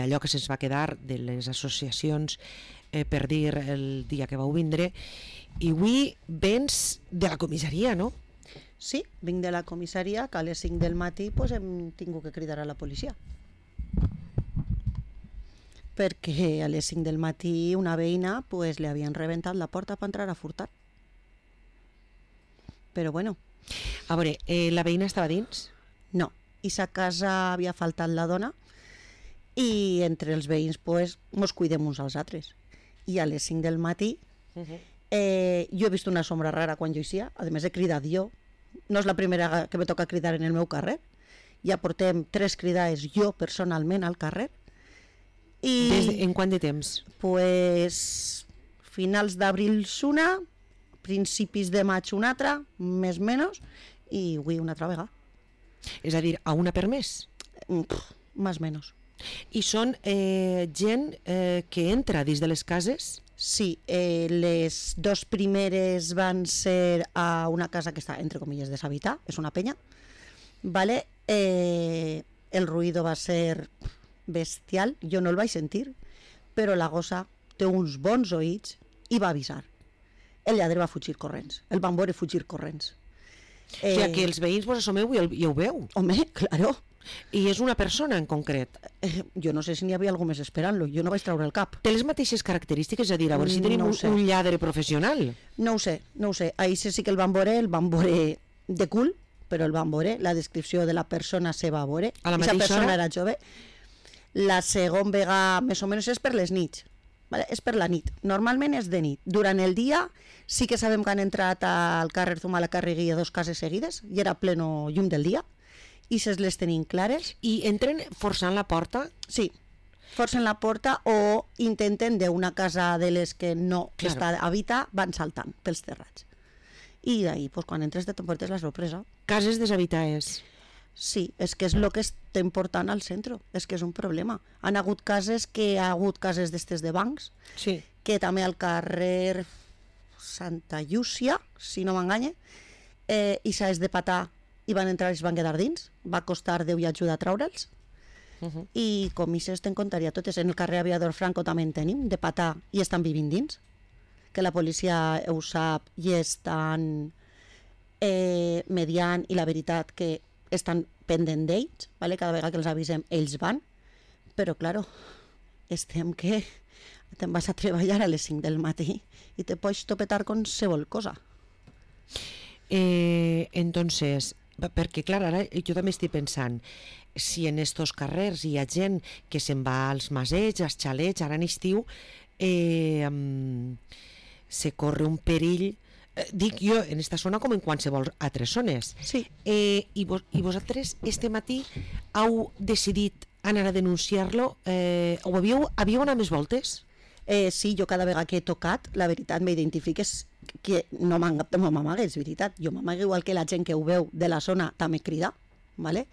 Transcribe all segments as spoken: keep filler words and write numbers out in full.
allò que se'ns va quedar de les associacions eh, per dir el dia que vau vindre, i avui vens de la comissaria, no? Sí, vinc de la comissaria, que a les cinc del matí pues, hem tingut que cridar a la policia. Perquè a les cinc del matí una veïna pues, li havien rebentat la porta per entrar a furtar. Però bueno. A veure, eh, la veïna estava dins? No, i sa casa havia faltat la dona i entre els veïns pues, mos cuidem uns als altres. I a les cinc del matí uh-huh. eh, jo he vist una sombra rara quan jo hi sia, a més he cridat jo. No és la primera que me toca cridar en el meu carrer. Ja portem tres cridades jo personalment al carrer. I Des de, en quant de temps? Pues finals d'abril una, principis de maig una altra, més o menys, i avui una altra vegada. És a dir, a una per mes? Pff, més o menys. I són eh, gent eh, que entra dins de les cases? Sí, eh, les dos primeres van ser a una casa que està, entre comilles, deshabitada, és una penya, vale? Eh, el ruïdo va ser bestial, jo no el vaig sentir, però la gossa té uns bons oïts i va avisar. El lladre va fugir corrents, el van veure fugir corrents. Eh... O sigui que els veïns vos assomeu i, el, i ho veu? Home, claro. I és una persona en concret? Eh, jo no sé si n'hi havia algú més esperant-lo, jo no vaig treure el cap. Té les mateixes característiques, és a dir, a veure si tenim no un, un lladre professional. No ho sé, no ho sé. Ahir sí que el van veure, el van veure de cul, però el van veure, la descripció de la persona se va veure. A la mateixa hora? Aquesta persona era jove. La segona vegada, més o menys, és per les nits. Vale? És per la nit. Normalment és de nit. Durant el dia sí que sabem que han entrat al carrer Zumalacárregui a dos cases seguides i era pleno llum del dia i ses les tenim clares. I entren forçant la porta? Sí, forcen la porta o intenten d'una casa de les que no claro. Està habita, van saltant pels terrats. I d'ahir, pues, quan entres de temporada és la sorpresa. Cases deshabitades. Sí, és que és el que estem portant al centre, és que és un problema. Han hagut cases que ha hagut cases d'estes de bancs, sí. Que també al carrer Santa Llúcia, si no m'enganye, eh, i s'ha de patar i van entrar i es van quedar dins, va costar Déu i ajuda a treure'ls, uh-huh. I comisses te'n contaria totes. En el carrer Aviador Franco també en tenim, de patar i estan vivint dins, que la policia ho sap i estan eh, mediant, i la veritat que estan pendent d'ells, ¿vale? Cada vegada que els avisem ells van, però claro, estem que te'n vas a treballar a les cinc del matí i te pots topetar qualsevol cosa. Eh, entonces, perquè clar, ara jo també estic pensant, si en estos carrers hi ha gent que se'n va als masets, als xalets, ara en estiu, eh, um, se corre un perill. Dic jo, en esta zona com en qualsevol altres zones. Sí. Eh, i, vos, I vosaltres este matí heu decidit anar a denunciar-lo? Eh, ho havíeu, havíeu anat més voltes? Eh, sí, jo cada vegada que he tocat, la veritat m'identifiques que no m'amague, és veritat. Jo m'amague igual que la gent que ho veu de la zona també crida, ¿vale?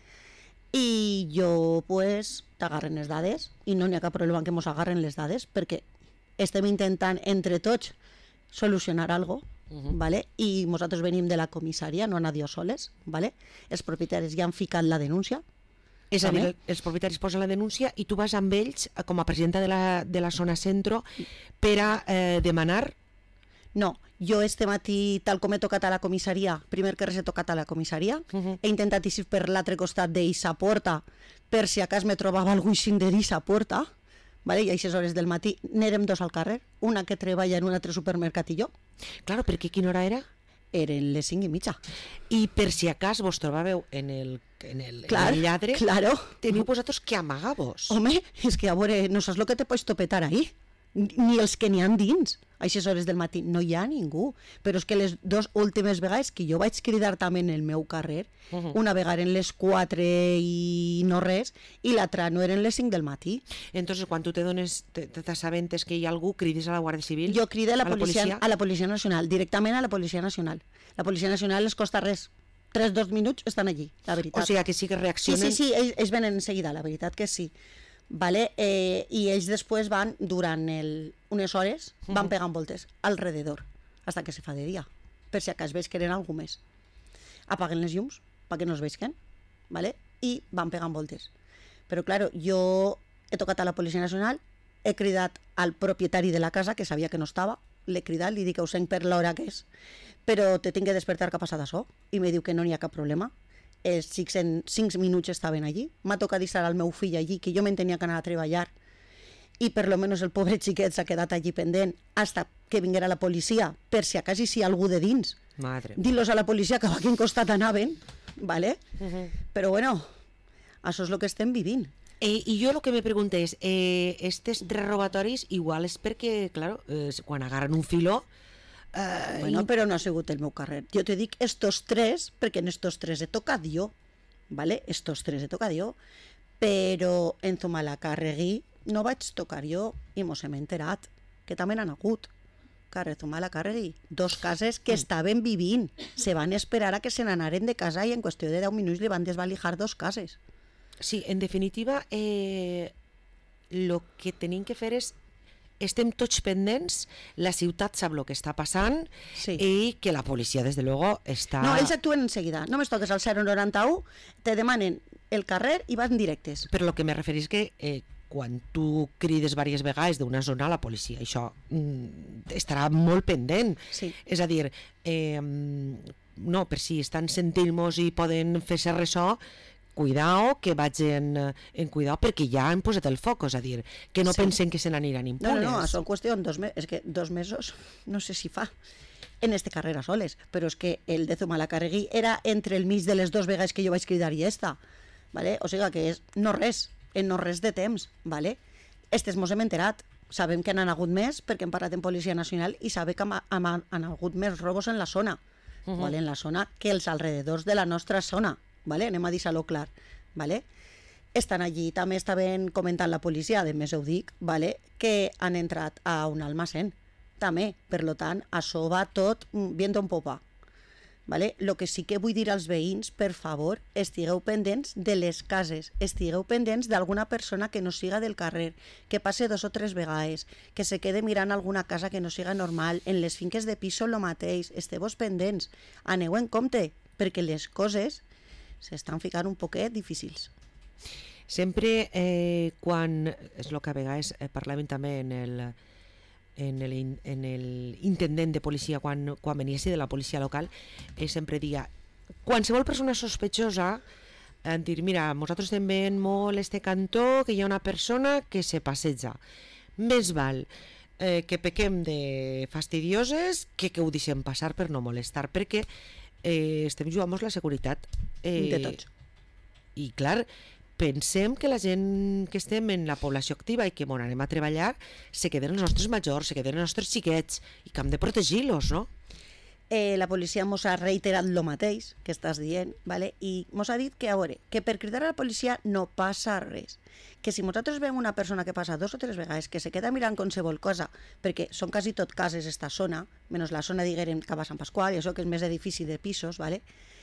I jo, pues, t'agarren les dades i no n'hi ha cap problema que mos agarren les dades perquè estem intentant entre tots solucionar algo. Uh-huh. Vale? I nosaltres venim de la comissaria, no han anat soles, vale? Els propietaris ja han ficat la denúncia. És a dir, els propietaris posen la denúncia i tu vas amb ells com a presidenta de la, de la zona centro per a eh, demanar. No, jo este matí, tal com he tocat a la comissaria, primer que res he tocat a la comissaria, uh-huh. He intentat ir per l'altre costat d'eixa porta per si a cas me trobava algú ixint d'eixa porta, vale? I a aquestes hores del matí n'érem dos al carrer, una que treballa en un altre supermercat i jo. Claro, perquè quina hora era? Eren les cinc i mitja. I per si a cas vos trobàveu en el, en el, Clar, en el lladre, claro. Teniu vosaltres que amagar-vos. Home, és que a veure, no saps el que te pots topetar ahí, ni els que n'hi han dins. A aquestes hores del matí no hi ha ningú, però és que les dues últimes vegades que jo vaig cridar també en el meu carrer, uh-huh. Una vegada eren les quatre i no res, i l'altra no eren les cinc del matí. Entonces, quan tu te dones, t'assabentes que hi ha algú, crides a la Guàrdia Civil? Jo crido a la, a, policia, la policia? a la Policia Nacional, directament a la Policia Nacional. La Policia Nacional els costa res. tres, dos minuts estan allí, la veritat. O sigui que sí que reaccionen... Sí, sí, sí, ells, ells venen en seguida, la veritat que sí. Vale? Eh, i ells després van, durant el, unes hores, van uh-huh. pegant voltes alrededor, hasta que se fa de dia, per si acas veig que eren algú més. Apaguen les llums, perquè no es veiguen, vale? I van pegant voltes. Però, claro, jo he tocat a la Policia Nacional, he cridat al propietari de la casa, que sabia que no estava, l'he cridat, li dic que ho sent per l'hora que és, però te tinc que despertar que ha passat això, i me diu que no n'hi ha cap problema. Els xics en cinc minuts estaven allí, m'ha tocat deixar al meu fill allí, que jo me'n tenia que anar a treballar, i per lo menos el pobre xiquet s'ha quedat allí pendent hasta que vinguera la policia, per si acaso si hi ha algú de dins. Madre. Dir-los a la policia que a quin costat anaven, ¿vale? Uh -huh. Però bueno, això és el que estem vivint. Eh, I jo el que me pregunto és, eh, estes tres robatoris igual és perquè, claro, eh, quan agarren un filó... Eh, Bueno, i... però no ha sigut el meu carrer. Jo te dic estos tres, perquè en estos tres he tocat jo, ¿vale? Estos tres he tocat jo, però en Zumalacárregui no vaig tocar jo i mos hem enterat que també n'han hagut. Carrer Zumalacárregui, dos cases que estaven vivint, se van esperar a que se n'anaren de casa i en qüestió de deu minuts li van desvalijar dos cases. Sí, en definitiva, eh, el que tenim que fer és estem tots pendents, la ciutat sap el que està passant Sí. i que la policia, des de luego, està... No, ells actuen en seguida. Només toques al zero noranta-u, te demanen el carrer i van directes. Però el que me referís que eh, quan tu crides diverses vegades d'una zona a la policia, això mm, estarà molt pendent. Sí. És a dir, eh, no, per si estan sentint-nos i poden fer-se ressò, cuidao, que vagin en cuidao, perquè ja han posat el foc, és a dir, que no Sí. pensen que se n'aniran No, impunes. no, no, són qüestió de dos mesos. És que dos mesos, no sé si fa en este carrera soles, però és que el de Zumalacárregui era entre el mig de les dos vegades que jo vaig cridar i esta, ¿vale? O sigui que és no res, en no res de temps, ¿vale? Estes mos hem enterat, sabem que n'han hagut més perquè hem parlat en Policia Nacional i sabem que han, han, han hagut més robos en la zona, uh -huh. ¿vale? En la zona que els alrededors de la nostra zona, ¿vale? Anem a deixar-lo clar, ¿vale? Estan allí, també estaven comentant la policia, a més ho dic, ¿vale? Que han entrat a un almacén, també, per lo tant, això va tot viento en popa. ¿Vale? Lo que sí que vull dir als veïns, per favor, estigueu pendents de les cases, estigueu pendents d'alguna persona que no siga del carrer, que passe dos o tres vegades, que se quede mirant alguna casa que no siga normal, en les finques de pis són lo mateix, esteu-vos pendents, aneu en compte, perquè les coses s'estan ficant un poquet difícils. Sempre eh, quan, és el que a vegades eh, parlàvem també en el, en el, en el intendent de policia quan, quan venia de la policia local, eh, sempre dia, qualsevol persona sospechosa, eh, dir, mira, nosaltres estem veient molt este cantó, que hi ha una persona que se passeja. Més val eh, que pequem de fastidioses que que ho deixem passar per no molestar, perquè eh, estem jugant la seguretat eh, De tots. i clar, pensem que la gent que estem en la població activa i que bon, anem a treballar se queden els nostres majors, se queden els nostres xiquets i que hem de protegir-los, no? Eh, la policia mos ha reiterat lo mateix que estàs dient, ¿vale? I mos ha dit que, a veure, que per cridar a la policia no passa res, que si nosaltres veiem una persona que passa dos o tres vegades que se queda mirant qualsevol cosa, perquè són quasi tot cases esta zona, menys la zona, diguem, que va a Sant Pasqual, i això que és més edifici de pisos, ¿vale?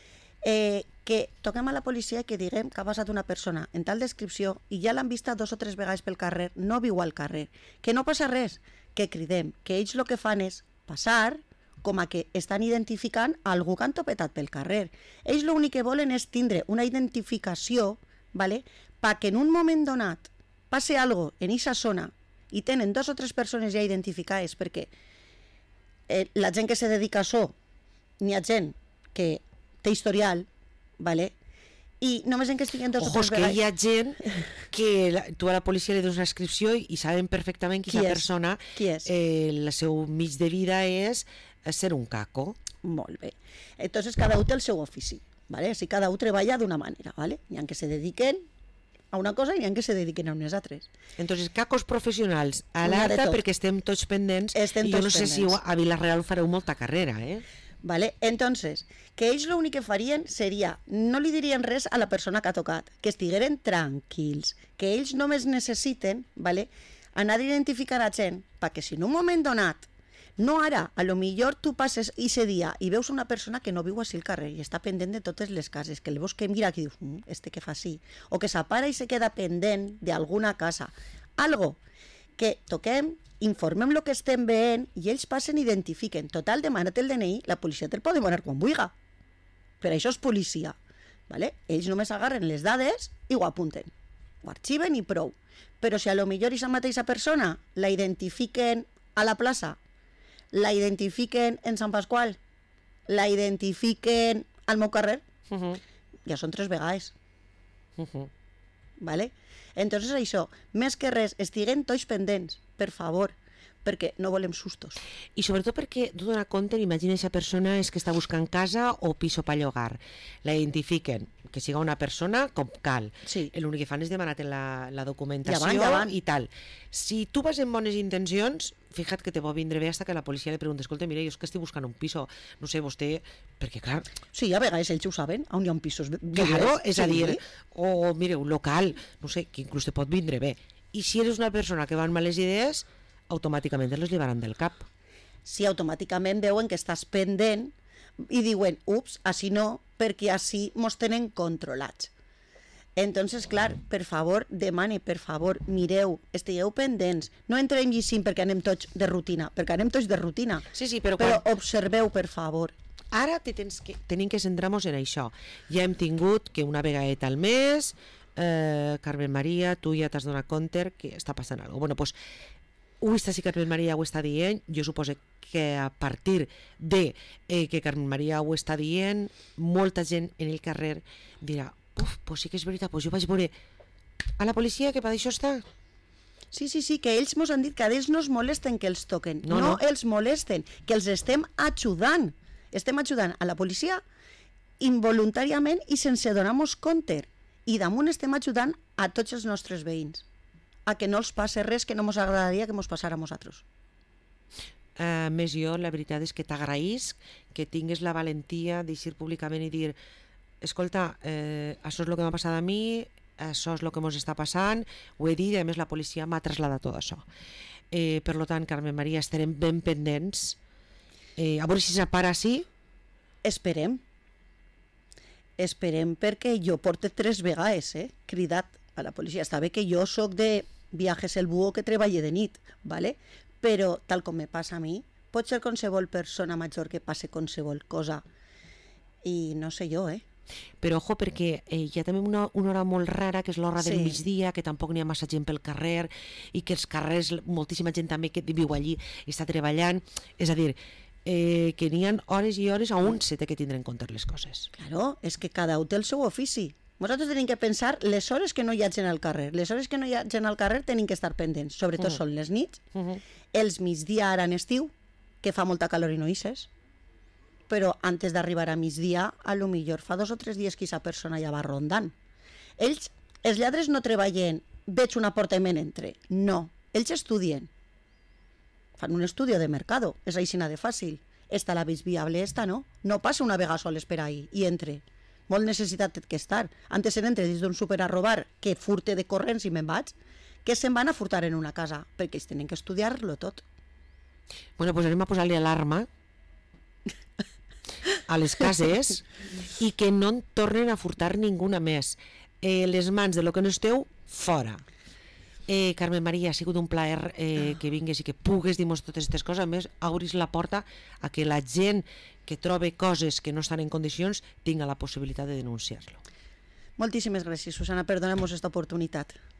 Eh, que toquem a la policia i que diguem que ha passat una persona en tal descripció i ja l'han vista dos o tres vegades pel carrer, no viu al carrer, que no passa res, que cridem, que ells el que fan és passar com a que estan identificant algú que han topetat pel carrer. Ells l'únic que volen és tindre una identificació, ¿vale? perquè en un moment donat passe algo en aquesta zona i tenen dos o tres persones ja identificades, perquè eh, la gent que se dedica a això, n'hi ha gent que té historial, ¿vale? I només en que estiguen dos Ojos, o tres que vegades... hi ha gent que la, tu a la policia li dones una inscripció i, i saben perfectament que Qui aquesta és? persona Qui és? eh, el seu mig de vida és ser un caco. Molt bé. Entonces cada un té el seu ofici, ¿vale? Així cada un treballa d'una manera, ¿vale? N'hi ha que se dediquen a una cosa i n'hi ha que se dediquen a unes altres. Entonces, cacos professionals, N'hi ha de alerta tot. perquè estem tots pendents Estem i jo tots no sé si pendents. a Vila-real fareu molta carrera, eh? ¿Vale? Entonces, que ells l'únic que farien seria, no li dirien res a la persona que ha tocat, que estigueren tranquils, que ells només necessiten, ¿vale? anar a identificar a gent, perquè si en un moment donat, no ara, a lo millor tu passes ese dia i veus una persona que no viu així al carrer i està pendent de totes les cases, que li veus que mira i dius, mm, este que fa així, o que s'apara i se queda pendent d'alguna casa, algo que toquem, informem el que estem veient i ells passen i identifiquen. Total, demana't el D N I, la policia te'l pot demanar quan vulga. Per això és policia. ¿Vale? Ells només agarren les dades i ho apunten. ho arxiven i prou. Però si a lo millor aquesta mateixa persona la identifiquen a la plaça, la identifiquen en Sant Pasqual, la identifiquen al meu carrer, uh -huh. ja són tres vegades. Uh -huh. Vale? Entonces això, més que res, estiguen tots pendents, per favor, perquè no volem sustos. I sobretot perquè tu donar compte, imagina aquesta persona és que està buscant casa o piso per llogar. La identifiquen, que siga una persona com cal. Sí. L'únic que fan és demanar la, la documentació ja van, ja van. i tal. Si tu vas amb bones intencions, fíjate que te pot vindre bé hasta que la policia li pregunta, escolta, mira, jo és que estic buscant un piso, no sé, vostè... Perquè, clar... Sí, a vegades ells ho saben, on hi ha un pisos... Claro, és a dir, o, mira, un local, no sé, que inclús te pot vindre bé. I si eres una persona que va amb males idees, automàticament les llevaran del cap. Si automàticament veuen que estàs pendent i diuen, ups, així no, perquè així mos tenen controlats. Entonces, clar, per favor, demane, per favor, mireu, estigueu pendents, no entrem llicint perquè anem tots de rutina, perquè anem tots de rutina, sí, sí, però, però quan... observeu, per favor. Ara te tens que, tenim que centrar-nos en això. Ja hem tingut que una vegada al mes, eh, Carmen Maria, tu ja t'has donat compte que està passant alguna cosa. Bueno, doncs, ho està si Carmen Maria ho està dient, jo suposo que a partir de eh, que Carmen Maria ho està dient, molta gent en el carrer dirà, uf, pues sí que és veritat, pues jo vaig veure a la policia que per això està. Sí, sí, sí, que ells mos han dit que a ells no es molesten que els toquen, no, no, no els molesten, que els estem ajudant. Estem ajudant a la policia involuntàriament i sense donar-nos compte. I damunt estem ajudant a tots els nostres veïns a que no els passe res que no ens agradaria que ens passara a nosaltres. Uh, més jo, la veritat és que t'agraïsc que tingues la valentia d'eixir públicament i dir escolta, eh, això és el que m'ha passat a mi, això és el que ens està passant, ho he dit i a més la policia m'ha traslladat tot això. Eh, per tant, Carmen Maria, estarem ben pendents. Eh, a veure si s'apara així. Esperem. Esperem perquè jo porto tres vegades eh, cridat a la policia. Està bé que jo sóc de viajes el búho que treballa de nit, ¿vale? Però tal com me passa a mi, pot ser qualsevol persona major que passe qualsevol cosa i no sé jo, eh? Però ojo, perquè eh, hi ha també una, una hora molt rara, que és l'hora del Sí. migdia, que tampoc n'hi ha massa gent pel carrer, i que els carrers, moltíssima gent també que viu allí està treballant, és a dir, eh, que n'hi ha hores i hores on se té que tindre en compte les coses. Claro, és que cada un té el seu ofici. Nosaltres tenim que pensar les hores que no hi ha gent al carrer. Les hores que no hi ha gent al carrer tenim que estar pendents. Sobretot Mm. són les nits, Uh-huh. els migdia ara en estiu, que fa molta calor i no ixes, però antes d'arribar a migdia, a lo millor fa dos o tres dies que aquesta persona ja va rondant. Ells, els lladres no treballen, veig una porta i me n'entre. No, ells estudien. Fan un estudi de mercado, és aixina de fàcil. Esta la veig viable, esta no. No passa una vegada soles per ahí i entre. Molt necessitat té que estar. Antes se n'entre dins d'un súper a robar, que furte de corrents i me'n vaig, que se'n van a furtar en una casa, perquè ells tenen que estudiar-lo tot. Bueno, doncs anem a posar-li alarma a les cases i que no en tornen a furtar ninguna més. Eh, les mans de lo que no esteu, fora. Eh, Carmen Maria, ha sigut un plaer eh, que vingues i que pugues dir-nos totes aquestes coses. A més, obris la porta a que la gent que trobe coses que no estan en condicions tinga la possibilitat de denunciar-lo. Moltíssimes gràcies, Susana, per donar-nos aquesta oportunitat.